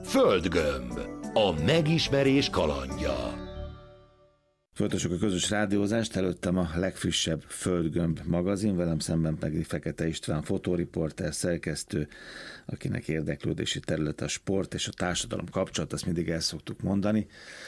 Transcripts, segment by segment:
Földgömb. A megismerés kalandja. Folytassuk a közös rádiózást, előttem a legfrissebb Földgömb magazin, velem szemben pedig Fekete István, fotóriporter, szerkesztő, akinek érdeklődési terület a sport és a társadalom kapcsolat, azt mindig el szoktuk mondani,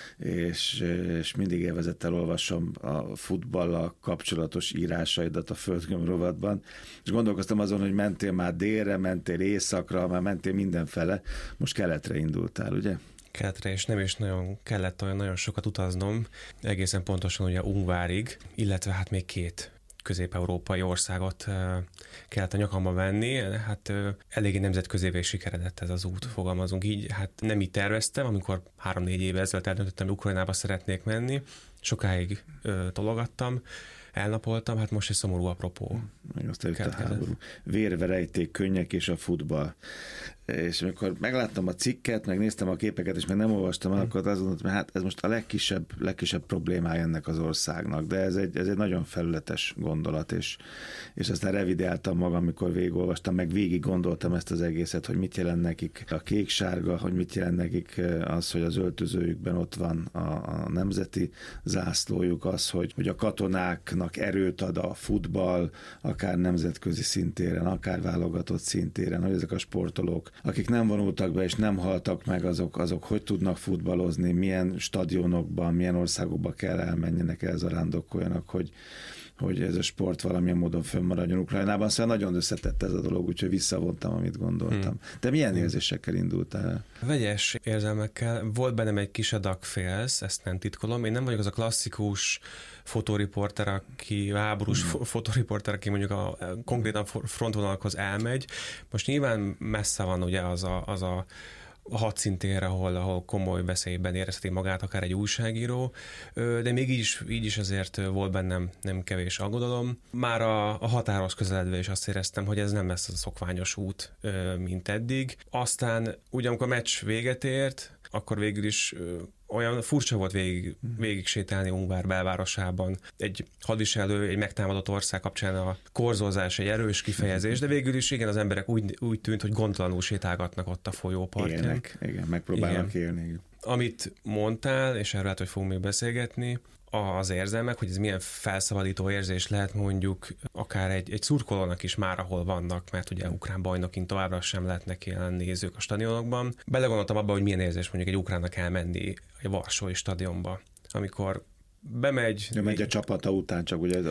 és mindig élvezettel olvasom a futballal kapcsolatos írásaidat a Földgömb rovatban, és gondolkoztam azon, hogy mentél már délre, mentél északra, már mentél mindenfele, most keletre indultál, ugye? Keletre, és nem is nagyon kellett olyan nagyon sokat utaznom, egészen pontosan ugye Ungvárig, illetve hát még 2 közép-európai országot kellett a nyakamba venni, hát eléggé nemzetközévé sikeredett ez az út, fogalmazunk így, hát nem így terveztem, amikor 3-4 éve ezelőtt eldöntöttem, hogy Ukrajnába szeretnék menni, sokáig tologattam, elnapoltam, hát most egy szomorú apropó. Meg aztán a háború. Vérverejték, könnyek és a futball. És amikor megláttam a cikket, megnéztem a képeket, és meg nem olvastam el, akkor azt gondoltam, hogy hát ez most a legkisebb problémája ennek az országnak, de ez egy nagyon felületes gondolat, és aztán revideáltam magam, amikor végigolvastam, meg végig gondoltam ezt az egészet, hogy mit jelent nekik a kék-sárga, hogy mit jelent nekik az, hogy az öltözőjükben ott van a nemzeti zászlójuk, az, hogy a katonáknak erőt ad a futball, akár nemzetközi szintéren, akár válogatott szintéren, hogy ezek a sportolók, akik nem vonultak be és nem haltak meg, azok hogy tudnak futballozni, milyen stadionokban, milyen országokba kell elmenjenek, elzarándokoljanak, hogy ez a sport valamilyen módon fönnmaradjon Ukrajnában. Szóval nagyon összetett ez a dolog, úgyhogy visszavontam, amit gondoltam. Te milyen érzésekkel indultál? Vegyes érzelmekkel. Volt bennem egy kis adag félsz, ezt nem titkolom. Én nem vagyok az a klasszikus fotóriporter, háborús fotóriporter, aki mondjuk konkrétan frontvonalakhoz elmegy. Most nyilván messze van ugye az a hadszintérre, ahol komoly veszélyben érezheti magát akár egy újságíró, de még így is azért volt bennem nem kevés aggodalom. Már a határhoz közeledve is azt éreztem, hogy ez nem lesz az a szokványos út, mint eddig. Aztán ugye amikor a meccs véget ért, akkor végül is olyan furcsa volt végig sétálni Ungvár belvárosában. Egy hadviselő, egy megtámadott ország kapcsán a korzózás egy erős kifejezés, de végül is igen, az emberek úgy tűnt, hogy gondtalanul sétálgatnak ott a folyópartján. Igen, megpróbálnak élni. Amit mondtál, és erről lehet, hogy fogunk még beszélgetni, az érzelmek, hogy ez milyen felszabadító érzés lehet mondjuk akár egy szurkolónak is már, ahol vannak, mert ugye ukrán bajnokin továbbra sem lehetnek jelen nézők a stadionokban. Belegondoltam abba, hogy milyen érzés mondjuk egy ukránnak elmenni egy varsói stadionba, amikor bemegy... Megy a csapata után, csak ugye...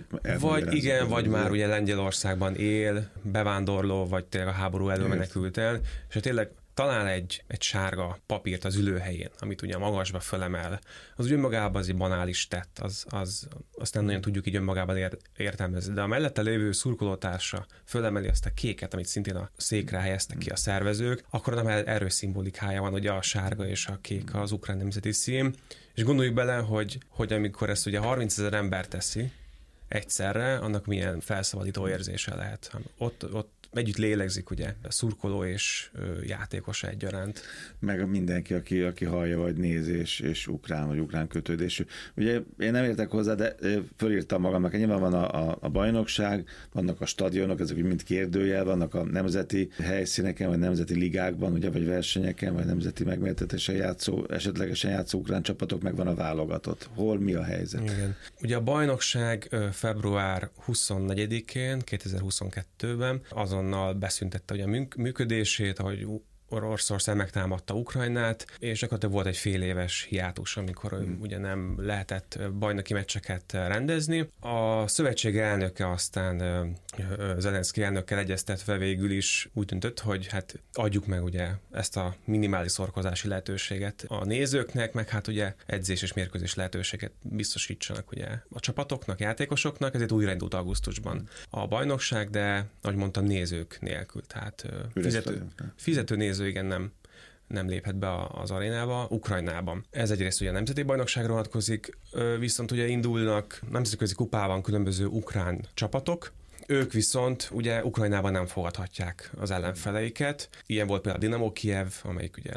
Vagy már ugye Lengyelországban él, bevándorló, vagy tényleg a háború elől menekült el, és tényleg talál egy sárga papírt az ülőhelyén, amit ugye magasba fölemel, az ugye önmagában az egy banális tett, azt nem nagyon tudjuk így önmagában értelmezni, de a mellette lévő szurkolótársa fölemeli azt a kéket, amit szintén a székre helyeztek ki a szervezők, akkor nem erős szimbolikája van, ugye a sárga és a kék az ukrán nemzeti szín, és gondoljuk bele, hogy amikor ezt ugye 30 000 ember teszi egyszerre, annak milyen felszabadító érzése lehet. Ott együtt lélegzik ugye a szurkoló és játékos egyaránt. Meg mindenki, aki hallja vagy néz, és ukrán vagy ukrán kötődésű. Ugye én nem értek hozzá, de fölírtam magamnak, nyilván van a bajnokság, vannak a stadionok, ezek úgy mind kérdőjel, vannak a nemzeti helyszíneken, vagy nemzeti ligákban, ugye, vagy versenyeken, vagy nemzeti megmértetésen esetlegesen játszó ukrán csapatok, meg van a válogatott. Hol mi a helyzet? Igen. Ugye a bajnokság február 24-én, 2022-ben azonnal beszüntette ugye a működését, ahogy Oroszország megtámadta Ukrajnát, és gyakorlatilag volt egy fél éves hiátus, amikor ugye nem lehetett bajnoki meccseket rendezni. A szövetség elnöke aztán Zelenszky elnökkel egyeztetve végül is úgy döntött, hogy hát adjuk meg ugye ezt a minimális szorkozási lehetőséget a nézőknek, meg hát ugye edzés és mérkőzés lehetőséget biztosítsanak ugye a csapatoknak, játékosoknak, ezért újraindult augusztusban a bajnokság, de ahogy mondtam, nézők nélkül, tehát fizető néző igen nem léphet be az arénába, Ukrajnában. Ez egyrészt ugye a nemzeti bajnokságra vonatkozik, viszont ugye indulnak nemzetközi kupában különböző ukrán csapatok, ők viszont ugye Ukrajnában nem fogadhatják az ellenfeleiket. Ilyen volt például a Dinamo Kijev, amelyik ugye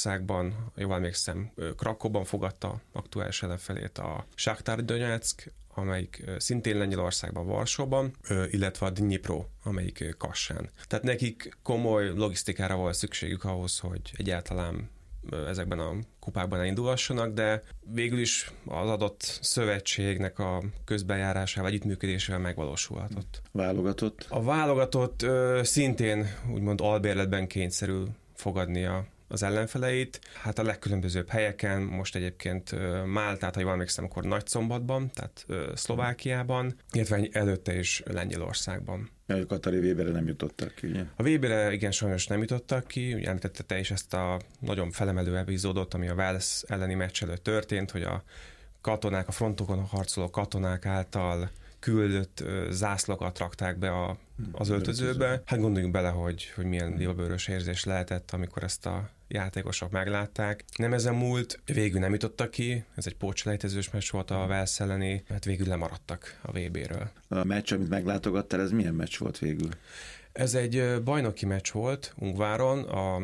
Lengyelországban, jól emlékszem, Krakóban fogadta aktuális ellenfelét, a Shakhtar Donetsk, amelyik szintén Lengyelországban, Varsóban, illetve a Dnipro, amelyik Kassán. Tehát nekik komoly logisztikára volt szükségük ahhoz, hogy egyáltalán ezekben a kupákban elindulhassanak, de végül is az adott szövetségnek a közbenjárásával, együttműködésével megvalósulhatott. Válogatott? A válogatott szintén úgymond albérletben kényszerül fogadnia az ellenfeleit. Hát a legkülönbözőbb helyeken, most egyébként Máltát, ha jól emlékszem, akkor Nagyszombatban, tehát Szlovákiában, illetve előtte is Lengyelországban. A Katari Weberre nem jutottak ki, ugye? A Weberre igen, sajnos nem jutottak ki. Ugye említette te is ezt a nagyon felemelő epizódot, ami a Wales elleni meccs előtt történt, hogy a katonák, a frontokon harcoló katonák által küldött zászlókat rakták be az öltözőbe. Hát gondoljunk bele, hogy milyen libabőrös érzés lehetett, amikor ezt a játékosok meglátták. Nem ezen múlt, végül nem jutottak ki, ez egy pótselejtezős meccs volt a Wales elleni, hát végül lemaradtak a VB-ről. A meccs, amit meglátogattál, ez milyen meccs volt végül? Ez egy bajnoki meccs volt Ungváron,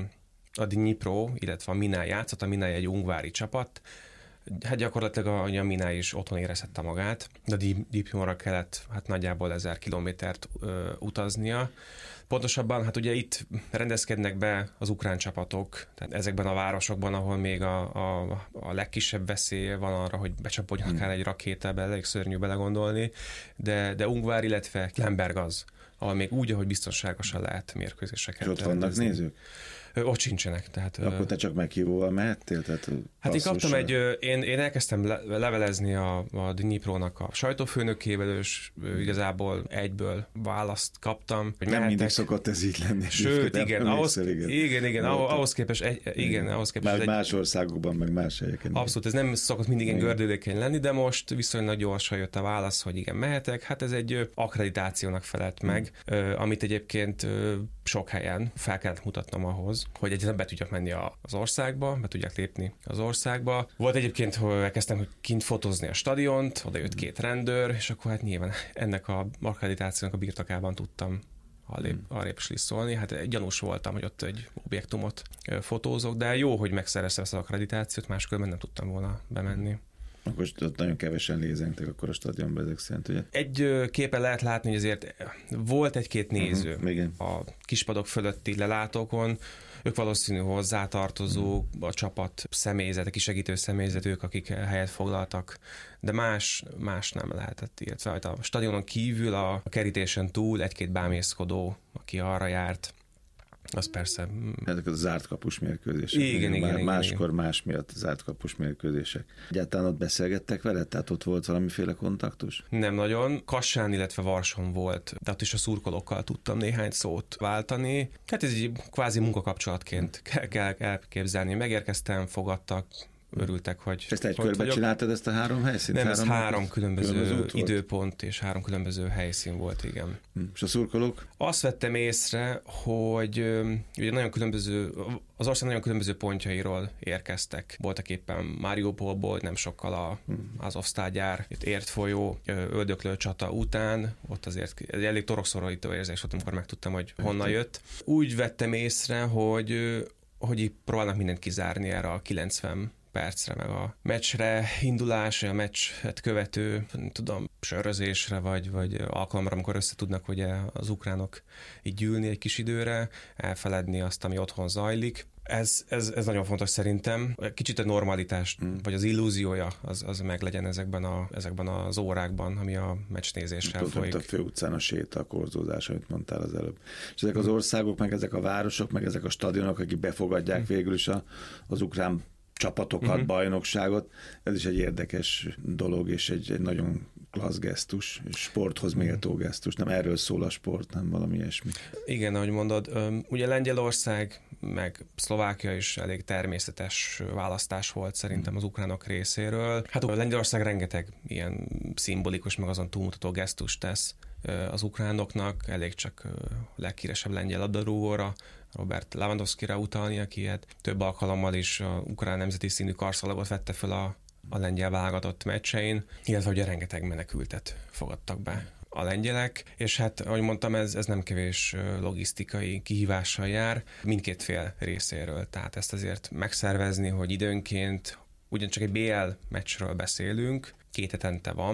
a Dnipro, illetve a Minai játszott, a Minai egy ungvári csapat. Hát gyakorlatilag a Minai is otthon érezhette magát, de Dnipróra kellett hát nagyjából 1000 kilométert utaznia. Pontosabban, hát ugye itt rendezkednek be az ukrán csapatok, tehát ezekben a városokban, ahol még a legkisebb veszély van arra, hogy becsapodjon akár egy rakétába, elég szörnyű belegondolni, de Ungvár, illetve Lemberg az, ahol még úgy, ahogy biztonságosan lehet mérkőzéseket. És ott vannak nézők? Ott sincsenek. Tehát, akkor te csak meghívóval mehettél? Tehát hát én kaptam én elkezdtem levelezni a Dniprónak a sajtófőnökével, és igazából egyből választ kaptam. Hogy nem mindig szokott ez így lenni. Sőt, igen, ahhoz képest már más országokban, meg más helyeken. Abszolút, ez nem szokott mindig ilyen gördülékeny lenni, de most viszonylag gyorsan jött a válasz, hogy igen, mehetek. Hát ez egy akkreditációnak felelt meg, amit egyébként sok helyen fel kellett mutatnom ahhoz, hogy egyáltalán be tudjak menni az országba, be tudjak lépni az országba. Volt egyébként, hogy elkezdtem kint fotózni a stadiont, oda jött 2 rendőr, és akkor hát nyilván ennek a akkreditációnak a birtokában tudtam arrébb szólni. Hát gyanús voltam, hogy ott egy objektumot fotózok, de jó, hogy megszereztem ezt az akkreditációt, máskülönben nem tudtam volna bemenni. Akkor ott nagyon kevesen lézengtek akkor a stadionban ezek szerint, ugye? Egy képen lehet látni, hogy azért volt egy-két néző a kispadok fölötti lelátókon, ők valószínű hozzátartozók, a csapat személyzet, a kisegítő személyzet, ők, akik helyet foglaltak, de más nem lehetett, illetve a stadionon kívül a kerítésen túl egy-két bámészkodó, aki arra járt, az persze. Ezek az zárt kapus mérkőzések. Igen. Máskor más miatt zárt kapus mérkőzések. Egyáltalán ott beszélgettek veled? Tehát ott volt valamiféle kontaktus? Nem nagyon. Kassán, illetve Varson volt, de ott is a szurkolókkal tudtam néhány szót váltani. Hát ez egy kvázi munkakapcsolatként kell elképzelni. Megérkeztem, fogadtak, örültek, hogy... Ezt egy körbe csináltad ezt a 3 helyszínt? Nem, ez 3 különböző időpont és 3 különböző helyszín volt, igen. És a szurkolók? Azt vettem észre, hogy ugye az ország nagyon különböző pontjairól érkeztek. Voltak éppen Mariupolból, nem sokkal az Azovsztál itt ért folyó öldöklő csata után, ott azért egy elég torokszorító érzés volt, amikor megtudtam, hogy honnan jött. Úgy vettem észre, hogy így próbálnak mindent kizárni erre a 90 percre, meg a meccsre indulás, a meccset követő, nem tudom, sörözésre, vagy alkalomra, amikor összetudnak ugye az ukránok így gyűlni egy kis időre, elfeledni azt, ami otthon zajlik. Ez nagyon fontos szerintem. Kicsit a normalitás, vagy az illúziója az meglegyen ezekben az órákban, ami a meccsnézéssel folyik. A főutcán a séta, a korzózás, amit mondtál az előbb. És ezek az országok, meg ezek a városok, meg ezek a stadionok, akik befogadják végül is az ukrán csapatokat, bajnokságot. Ez is egy érdekes dolog, és egy nagyon klassz gesztus, sporthoz méltó gesztus. Nem erről szól a sport, nem valami ilyesmi. Igen, ahogy mondod, ugye Lengyelország, meg Szlovákia is elég természetes választás volt szerintem az ukránok részéről. Hát a Lengyelország rengeteg ilyen szimbolikus, meg azon túlmutató gesztust tesz az ukránoknak, elég csak leghíresebb lengyel labdarúgóra, Robert Lewandowskira utalni, aki több alkalommal is a ukrán nemzeti színű karszalagot vette fel a lengyel válogatott meccsein, illetve ugye rengeteg menekültet fogadtak be a lengyelek, és hát, ahogy mondtam, ez nem kevés logisztikai kihívással jár mindkét fél részéről. Tehát ezt azért megszervezni, hogy időnként ugyancsak egy BL meccsről beszélünk, 2 hetente van,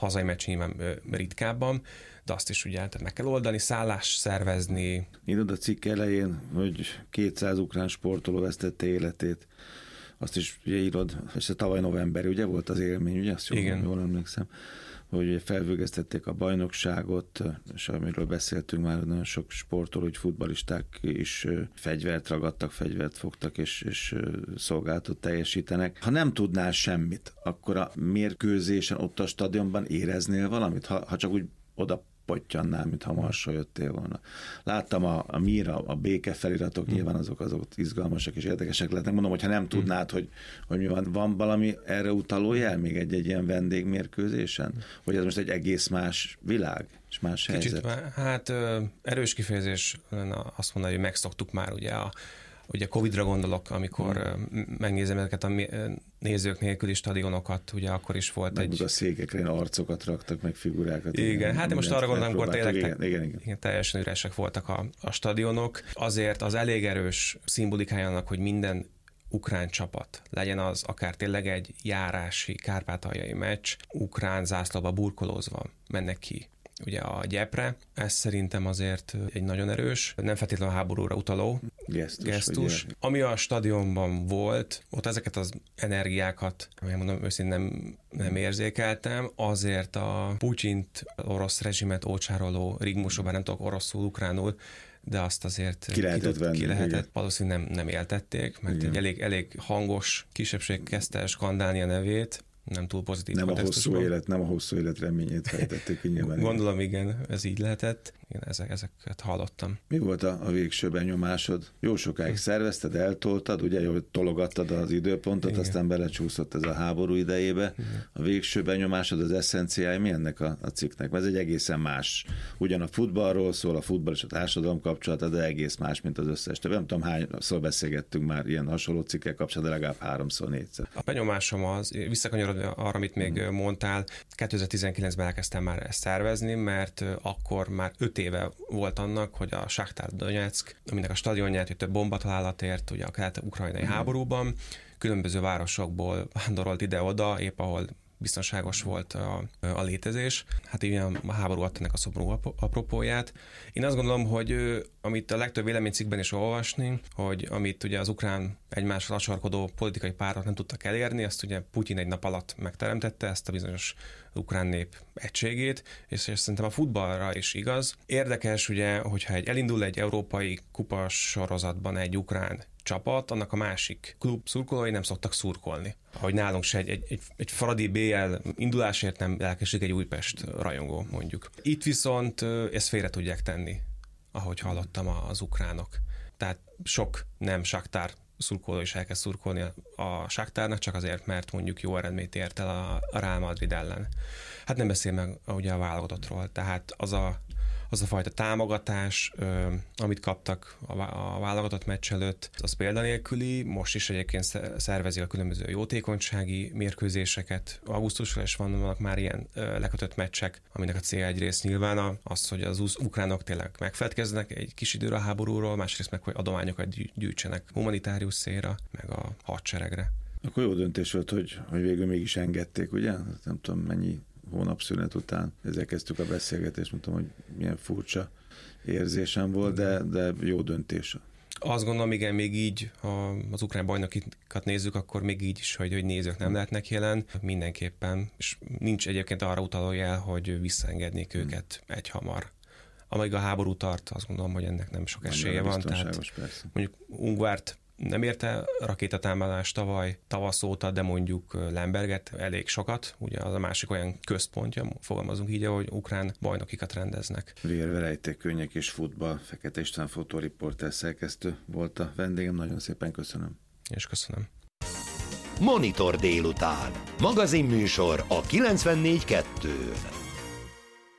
hazai meccs nyilván ritkábban, de azt is ugye tehát meg kell oldani, szállás szervezni. Írod a cikk elején, hogy 200 ukrán sportoló vesztette életét. Azt is ugye írod, és a tavaly novemberi, ugye volt az élmény, ugye? Azt jól emlékszem, hogy felfüggesztették a bajnokságot, és amiről beszéltünk már, nagyon sok sportoló, hogy futballisták is fegyvert ragadtak, fegyvert fogtak, és szolgálatot teljesítenek. Ha nem tudnál semmit, akkor a mérkőzésen ott a stadionban éreznél valamit? Ha csak úgy oda pottyannál, mintha Marsról jöttél volna. Láttam a Míra, a béke feliratok, nyilván azok izgalmasak és érdekesek lehetnek. Mondom, hogyha nem tudnád, hogy mi van valami erre utaló jel még egy ilyen vendégmérkőzésen? Hogy ez most egy egész más világ és más helyzet? Hát erős kifejezés azt mondani, hogy megszoktuk már ugye Covid-ra gondolok, amikor megnézem ezeket a nézők nélküli stadionokat, ugye akkor is volt meg a székekre arcokat raktak, meg figurákat. Igen, hát én most arra gondolom, amikor tényleg igen. Teljesen üresek voltak a stadionok. Azért az elég erős szimbolikája annak, hogy minden ukrán csapat, legyen az akár tényleg egy járási, kárpátaljai meccs, ukrán zászlóba burkolózva mennek ki ugye a gyepre. Ez szerintem azért egy nagyon erős, nem feltétlenül a háborúra utaló gesztus. Ami a stadionban volt, ott ezeket az energiákat, mondom, őszintén nem érzékeltem, azért a Putyint, orosz rezsimet ócsároló rigmusokban, nem tudok oroszul, ukránul, de azt azért ki lehetett valószínűleg nem éltették, mert egy elég hangos kisebbség kezdte skandálni a nevét, nem túl pozitív kontextusban. Nem a hosszú élet reményét fejtették ki nyilván. Gondolom, igen, ez így lehetett. Én ezeket hallottam. Mi volt a végső benyomásod? Jó sokáig szervezted, eltoltad, ugye, jól tologattad az időpontot, igen. Aztán belecsúszott ez a háború idejébe. Igen. A végső benyomásod, az eszenciája mi ennek a cikknek? Mert ez egy egészen más. Ugyan a futballról szól, a futball és a társadalom kapcsolata, de egész más, mint az összes. Nem tudom, hányszor beszélgettünk már ilyen hasonló cikkek kapcsolatban, de legalább 3-4-szer. A benyomásom az, visszakanyarodva arra, amit még mondtál, 2019-ben elkezdtem már ezt szervezni, mert akkor már 5 éve volt annak, hogy a Shakhtar Donetsk, aminek a stadionját több bombatalálatért, ugye a kelet-ukrajnai háborúban, különböző városokból vándorolt ide-oda, épp ahol biztonságos volt a létezés. Hát így a háború adta ennek a szomorú apropóját. Én azt gondolom, hogy amit a legtöbb véleménycikkben is olvasni, hogy amit ugye az ukrán egymással acsarkodó politikai párat nem tudtak elérni, azt ugye Putyin egy nap alatt megteremtette, ezt a bizonyos ukrán nép egységét, és szerintem a futballra is igaz. Érdekes ugye, hogyha elindul egy európai kupas sorozatban egy ukrán csapat, annak a másik klub szurkolói nem szoktak szurkolni. Ahogy nálunk se egy Fradi BL indulásért nem lelkesedik egy Újpest rajongó, mondjuk. Itt viszont ezt félre tudják tenni, ahogy hallottam az ukránok. Tehát sok nem Shakhtar szurkoló is elkezd szurkolni a Shakhtárnak, csak azért, mert mondjuk jó eredményt ért el a Real Madrid ellen. Hát nem beszél meg ugye a válogatottról, tehát az a fajta támogatás, amit kaptak a válogatott meccs előtt, az példanélküli. Most is egyébként szervezik a különböző jótékonysági mérkőzéseket. Augusztusra is vannak már ilyen lekötött meccsek, aminek a célja egyrészt nyilván az, hogy az ukránok tényleg megfeledkeznek egy kis időre a háborúról, másrészt meg, hogy adományokat gyűjtsenek humanitárius célra, meg a hadseregre. Akkor jó döntés volt, hogy végül mégis engedték, ugye? Nem tudom, mennyi hónapszünet után ezzel kezdtük a beszélgetést, mondtam, hogy milyen furcsa érzésem volt, de jó döntés. Azt gondolom, igen, még így, ha az ukrán bajnokikat nézzük, akkor még így is, hogy nézők nem lehetnek jelen, mindenképpen, és nincs egyébként arra utaló jel, hogy visszaengednék őket egyhamar. Amíg a háború tart, azt gondolom, hogy ennek nem sok esélye van. Tehát persze. Mondjuk Ungvárt nem érte rakétatámadás tavasz óta, de mondjuk Lemberget elég sokat, ugye az a másik olyan központja, fogalmazunk így, hogy ukrán bajnokikat rendeznek. Vérverejték, könnyek és futball, Fekete István fotóriporter szerkesztő volt a vendégem, nagyon szépen köszönöm. És köszönöm. Monitor délután. Magazinműsor a 94.2-n.